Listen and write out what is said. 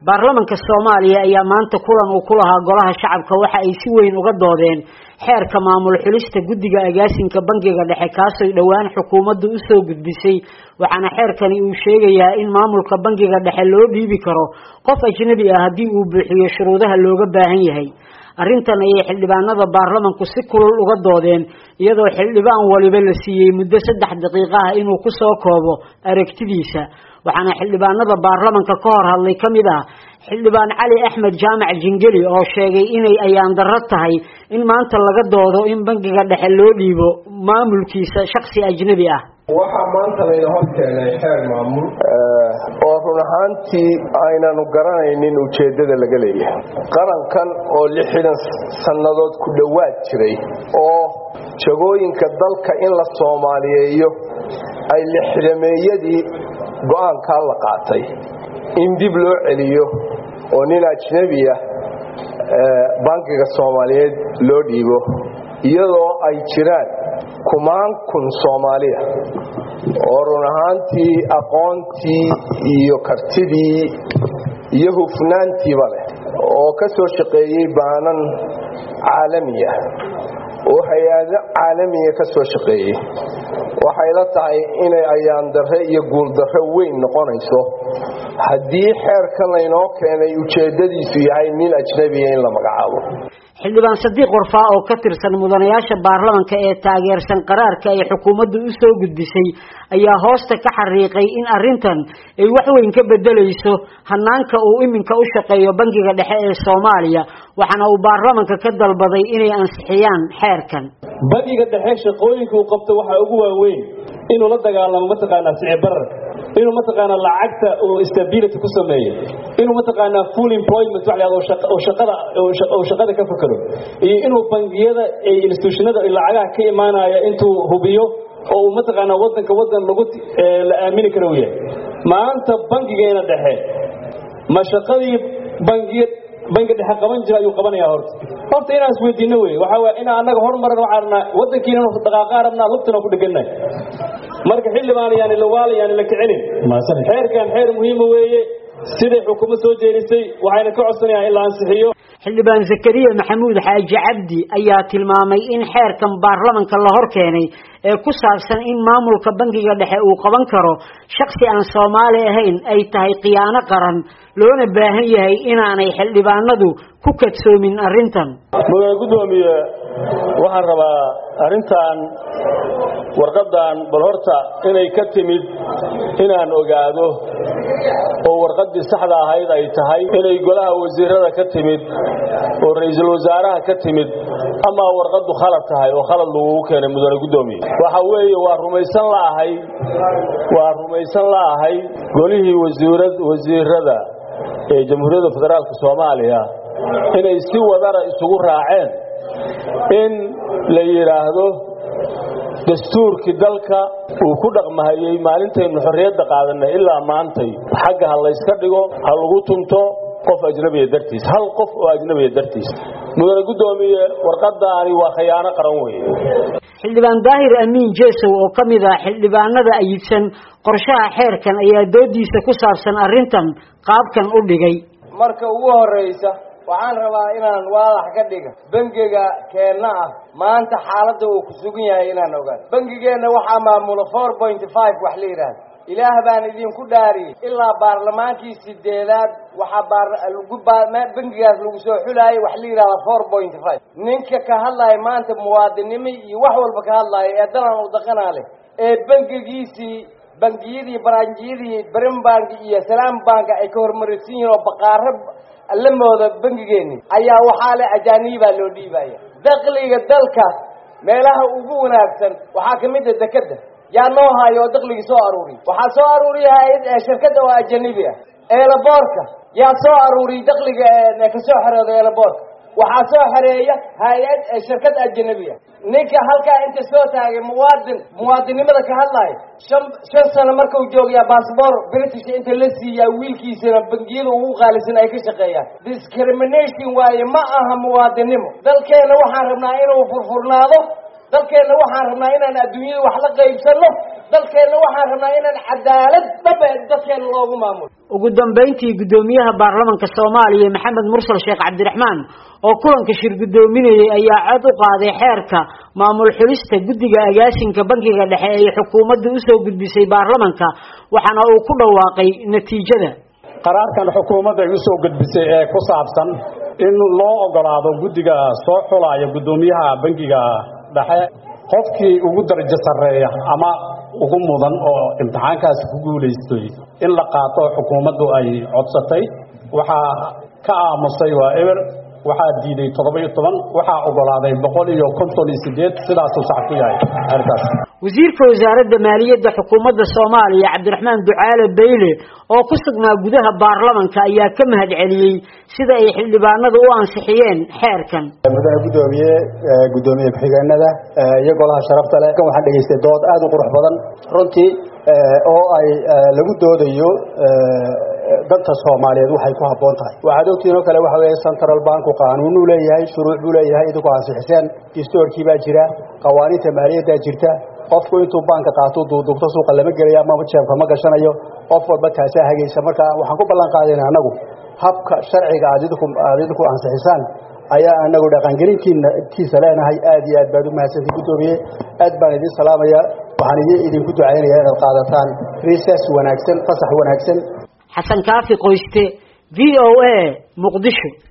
baarlamaanka Soomaaliya ayaa maanta kulan uu ku lahaa golaha shacabka waxa ay si weyn uga doodeen xeerka maamul xulista guddiga agaasinka bangiga dhexe kaasoo dhawaan xukuumaddu u soo gudbisay waxaana xeerkani uu sheegayaa in maamulka bangiga dhexe loo dhiibi karo qof ajnabi ah haddii uu buuxiyo shuruudaha looga baahan yahay arrintan ay xildhibaanada baarlamaanku si kulul uga doodeen iyadoo xildhibaan waliba la siiyay muddo 3 daqiiqo ah inuu ku soo koobo aragtidiisa waxaana xildhibaanada baarlamaanka ka hor hadlay kamid ah xildhibaan Cali Axmed Jaamac Jingeli oo sheegay inay ayaan darro tahay in maanta laga doodo in bangiga dhexe loo dhiibo maamulkiisa shakhsi ajnabi ah waxa maanta la hor keenay xeer maamul oo run ahaantii aynaanu garanaynin ujeedada laga leeyahay qarankan oo 60 sanadood ku dhawaad jiray oo jagooyinka dalka in la Soomaaliyeeyo ay lixdameeyadii go'aanka la qaatay in dib loo celiyo oo nin ajnabi ah bangiga Soomaaliyeed loo dhiibo iyadoo ay jiraan kumaan kun Soomaaliya oo run ahaantii aqoontii iyo kartidii iyo hufnaantiiba leh oo ka soo shaqeeyay baanan caalamiya oo hay'ado caalamiya ka soo shaqeeyay waxay la tahay inay ayaan darre iyo guul darre weyn noqonayso haddii xeerkan laynoo keenay ujeedadiisu yahay nin ajnabi ah in la magacaabo xildhibaan Sadiq Warfaa oo ka tirsan mudanayaasha baarlamaanka ee taageersan qaraarka ay xukuumaddu u soo gudbisay ayaa hoosta ka xariiqay in arrintan ay wax weyn ka bedelayso hanaanka uu iminka u shaqeeyo bangiga dhexe ee Soomaaliya waxaana uu baarlamaanka ka dalbaday inay ansixiyaan xeerkan bangiga dhexe shaqooyinka uu qabto waxa ugu waaweyn inuu la dagaalamo mataqaanaa sicir bararka inuu mataqaanaa lacagta oo stability ku sameeyo inuu mataqaanaa full employment oo shaqada ka fakaro iyo inuu bangiyada ay institutionada lacagaha ka imaanaya intuu hubiyo oo mataqaanaa wadan lagu la aamini karo yahay maanta bangigeena dhexe ma shaqadii bangiga dhexe qaban jira ayuu qabanayaa horta inaan isweydiino weey waxa waa in anaga hormarin waxaana wadankiina dhaqaaqo arabna lugtana ku dhaganay marka xildhibaan yani la kicinin xeerkan xeer muhiim weeye sida xukuumadda soo jeedisay waxayna ka codsanayaan in la ansixiyo xildhibaan Zakariya Maxamuud Xaaji Cabdi ayaa tilmaamay in xeerkan baarlamaanka la hor keenay ee ku saabsan in maamulka bangiga dhexe uu qaban karo shakhsi aan Soomaali ahayn ay tahay qiyaano qaran loona baahan yahay inaanay xildhibaanadu ku kadsoomin arrintan mudane gudoomiye waxaan rabaa arrintan warqadan bal horta inay ka timid inaan ogaado oo warqadii saxda ahayd ay tahay inay golaha wasiirada ka timid oo ra'iisul wasaaraha ka timid ama warqadu khalad tahay oo khalad lagu keenay mudane gudoomiye waxa weeye waa rumaysan laahay golihii wasiirada ee Jamhuuriyadda Federaalka Soomaaliya inay si wadara isugu raaceen in la yiraahdo dastuurkii dalka uu ku dhaqmayay maalinteenu xorriyadda qaadanay ilaa maantay xagga hal la iska dhigo hal lagu tunto qof ajnabi dartiis hal qof oo ajnabi dartiis mudane gudoomiye warqadaani waa khiyaano qaran weeye xildhibaan Daahir Amiin Jeesow oo kamid ah xildhibaanada ayidsan qorshaha xeerkan ayaa doodiisa ku saabsan arrintan qaabkan u dhigay marka ugu horeysa waxaan rabaa inaan waadax ka dhigo bangiga keena ah maanta xaaladda uu ku sugan yahay inaan ogaado bangigeena waxa maamula 4.5 wax la yiraahdo ilaah baan idin ku dhaariyay ilaa baarlamaankii 8aad waxa bangigaas lagu soo xulaayay wax la yiraahdo 4.5 ninka ka hadlay maanta muwaadinimo iyo wax walba ka hadlay ee dalan u dhaqanaale ee bangigiisii bangiyadii baranjiyadii Brim Bank iyo Salaam Bank ay ka hormarisiin oo baqaar allamooda bangigeeni ayaa waxa la ajaaniba loo dhiibaya dakhliga dalka meelaha ugu wanaagsan waxa kamid ah dekada yaa noo hayo dakhliga soo aruuri waxa soo aruuriyahay shirkadda oo ajnabi ah eelaboorka yaa soo aruuri dakhliga ee ka soo xareeyo eelaboorka waxa soo xareeya hay'ad shirkad ajnabi ah ninka halka inta soo taagay muwaadinimada ka hadlay 5 sano markuu joogay passport British inta la siiyay wiilkiisana bangiyada ugu qaalisan ay ka shaqeeyaan discrimination waaye ma aha muwaadinimo dalkeena waxaan rabnaa inuu furfurnaado dalkeena waxaan rabnaa inaan adduunyada wax la qaybsano dalkeena waxaan rabnaa inaan cadaalad dhaba dadkeena loogu maamulo ugu dambeyntii gudoomiyaha baarlamaanka Soomaaliya Maxamed Mursal Sheekh Cabdiraxmaan oo kulanka shir gudoominayay ayaa cod u qaaday xeerka maamul xulista guddiga agaasinka bangiga dhexe ee xukuumaddu u soo gudbisay baarlamaanka waxaana uu ku dhawaaqay natiijada qaraarkan xukuumadda ay u soo gudbisay ee ku saabsan in loo ogolaado guddiga soo xulaya gudoomiyaha bangiga dhexe qofkii ugu darajo sareeya ama ugu mudan oo imtixaankaas ku guuleystay in la qaato xukuumaddu ay codsatay waxa ka aamusay waa eber waxa diiday 17 waxa ogolaaday 158 sidaas uu sax ku yahay arkaas wasiirka wasaaradda maaliyadda xukuumadda Soomaaliya Cabdiraxmaan Ducaale Beyle oo ku sugnaa gudaha baarlamaanka ayaa ka mahad celiyay sida ay xildhibaanadu u ansixiyeen xeerkan gudoomiye xigeenada iyo golaha sharafta leh kan waxaan dhageystay dood aad u qurux badan runtii oo ay lagu doodayo danta Soomaaliyeed waxay ku haboon tahay waxa ogtiino kale waxa weeye Central Bank qaanuun uu leeyahay shuruuc uu leeyahay idinku ansixiseen historikii baa jira qawaaniinta maaliyadda jirta qofku intuu banka qaato duubto suuqa lama gelayo ama jeebka ma gashanayo qof walba taas hagaysa marka waxaan ku ballan qaadayna anagu habka sharciga aadidku ansixisaan ayaa anagu dhaqan gelintiisa leenahay aad iyo aad baad u mahadsantahay gudoomiye aad baan idin salaamaya waxaan idinku ducaynayaa inaad qaadataan recess wanaagsan fasax wanaagsan Xasan Kaafi Qoyste VOA Muqdisho